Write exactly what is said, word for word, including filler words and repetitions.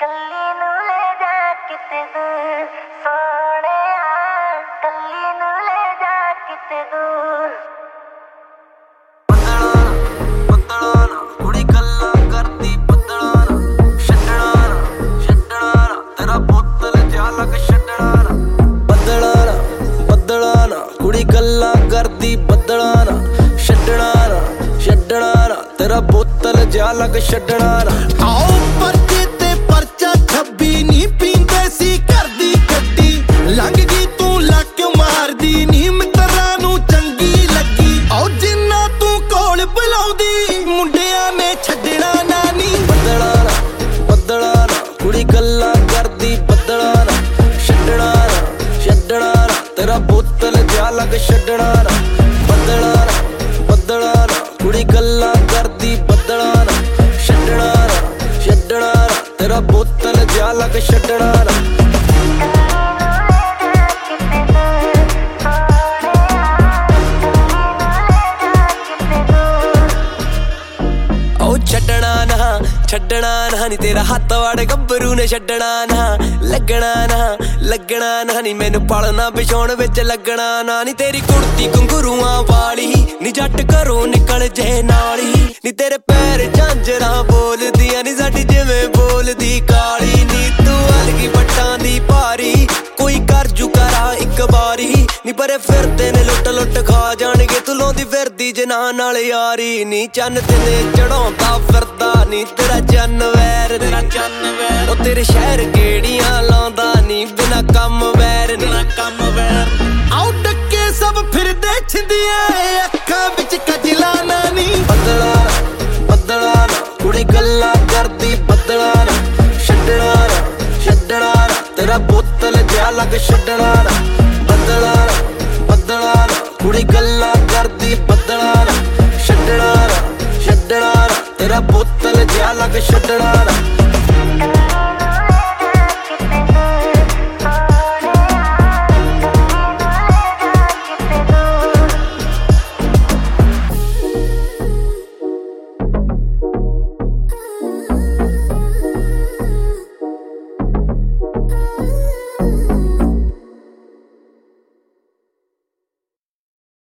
ਕੱਲੀ ਨੂੰ ਲੈ ਜਾ ਕਿਤੇ ਦੂਰ ਸੋਹਣਿਆ, ਕੱਲੀ ਨੂੰ ਲੈ ਜਾ ਕਿਤੇ ਦੂਰ। ਬੱਦਲਾਂ ਨਾ ਕੁੜੀ ਗੱਲਾਂ ਕਰਦੀ, ਬੱਦਲਾਂ ਨਾ ਛੱਡਣਾ ਨਾ ਛੱਡਣਾ ਨਾ ਤੇਰਾ ਬੋਤਲ ਜਿਹਾ ਲੱਗ ਛੱਡਣਾ ਨਾ। ਬੱਦਲਾਂ ਨਾ ਬੱਦਲਾਂ ਨਾ ਕੁੜੀ ਗੱਲਾਂ ਕਰਦੀ, ਬੱਦਲਾਂ ਨਾ ਛੱਡਣਾ ਨਾ ਛੱਡਣਾ ਨਾ ਤੇਰਾ ਬੋਤਲ ਜਿਹਾ ਲੱਗ ਛੱਡਣਾ ਨਾ। ਆਓ ਪਰਚੇ ਤੇ ਪਰਚਾ ਛੱਬੀ ਨੀ ਪੀਂਦੇ ਸੀ ਕਰਦੀ ਗੱਡੀ, ਲੰਘ ਗਈ ਤੂੰ ਲੱਕ ਮਾਰਦੀ ਨੀ ਮਿੱਤਰਾਂ ਨੂੰ ਚੰਗੀ ਲੱਗੀ। ਆਓ ਜਿੰਨਾ ਤੂੰ ਕੋਲ ਬੁਲਾਉਂਦੀ ਮੁੰਡਿਆਂ ਨੇ ਛੱਡਣਾ ਨਾ ਨੀ। ਬੱਦਲਾਂ ਨਾ ਬੱਦਲਾਂ ਨਾ ਕੁੜੀ ਗੱਲਾਂ ਕਰਦੀ, ਬੱਦਲਾਂ ਨਾ ਛੱਡਣਾ ਨਾ ਛੱਡਣਾ ਨਾ ਤੇਰਾ ਬੋਤਲ ਜਿਹਾ ਲੱਗ ਛੱਡਣਾ ਨਾ। ਬੱਦਲਾਂ ਨਾ ਬੱਦਲਾਂ ਨਾ ਕੁੜੀ ਗੱਲਾਂ ਕਰਦੀ, ਬੱਦਲਾਂ ਨਾ ਛੱਡਣਾ ਨਾ ਛੱਡਣਾ ਨਾ ਤੇਰਾ ਬੋਤਲ ਜਿਹਾ ਲੱਗ ਛੱਡਣਾ ਨਾ। ਛੱਡਣਾ ਨਾ ਛੱਡਣਾ ਨਾ ਨੀ ਤੇਰਾ ਹੱਥ ਵੜ ਗੱਭਰੂ ਨੇ ਛੱਡਣਾ ਨਾ, ਲੱਗਣਾ ਨਾ ਲੱਗਣਾ ਨਾ ਨੀ ਮੈਨੂੰ ਪਲਣਾ ਵਿਛਾਉਣ ਵਿੱਚ ਲੱਗਣਾ ਨਾ। ਨੀ ਤੇਰੀ ਕੁੜਤੀ ਘੁੰਗਰੂਆਂ ਵਾਲੀ ਨੀ ਜੱਟ ਘਰੋਂ ਨਿਕਲ ਜੇ ਨਾਲੀ, ਨੀ ਤੇਰੇ ਪੈਰ ਝਾਂਜਰਾਂ ਬੋਲਦੀਆਂ ਨੀ ਸਾਡੀ ਜਿਵੇਂ ਬੋਲਦੀ ਕਾਲੀ। ਨੀ ਤੂੰ ਅਲਗੀ ਪੱਟਾਂ ਦੀ ਭਾਰੀ ਕੋਈ ਕਰ ਜੂ ਕਰਾ ਇੱਕ ਵਾਰੀ, ਨੀ ਪਰੇ ਫਿਰਦੇ ਨੇ ਲੁੱਟ ਲੁੱਟ ਖਾ ਜਾਣਗੇ ਤੂੰ ਲਾਉਂਦੀ ਫਿਰਦੀ ਜਨਾਨ ਨਾਲ ਯਾਰੀ। ਨੀ ਚੰਨ ਤੇ ਚੜਾਉਂਦਾ ਫਿਰਦਾ ਨੀ ਤੇਰਾ ਚੰਨ ਵੈਰ, ਤੇਰਾ ਚੰਨ ਵੈਰ ਉਹ ਤੇਰੇ ਸ਼ਹਿਰ ਕਿਹੜੀਆਂ ਲਾਉਂਦਾ ਨੀ ਬਿਨਾ ਕੰਮ ਵੈਰ, ਬਿਨਾ ਕੰਮ ਵੈਰ। ਆਓ ਡੱਕੇ ਸਭ ਫਿਰਦੇ ਛਿੰਦੀਆਂ ਅੱਖਾਂ ਵਿੱਚ ਕਜਲਾ ਨਾ ਨੀ। ਬੱਦਲਾਂ ਬੱਦਲਾਂ ਨਾ ਕੁੜੀ ਗੱਲਾਂ ਕਰਦੀ, ਬੱਦਲਾਂ ਨਾ ਛੱਡਣਾ ਨਾ ਛੱਡਣਾ ਨਾ ਤੇਰਾ ਬੋਤਲ ਜਿਹਾ ਲੱਗ ਛੱਡਣਾ ਨਾ। ਬੱਦਲਾਂ ਨਾ ਬੱਦਲਾਂ ਨਾ ਕੁੜੀ ਗੱਲਾਂ ਕਰਦੀ, ਬੱਦਲਾਂ ਨਾ ਛੱਡਣਾ ਨਾ ਛੱਡਣਾ ਨਾ ਤੇਰਾ ਬੋਤਲ ਜਿਹਾ ਲੱਗ ਛੱਡਣਾ।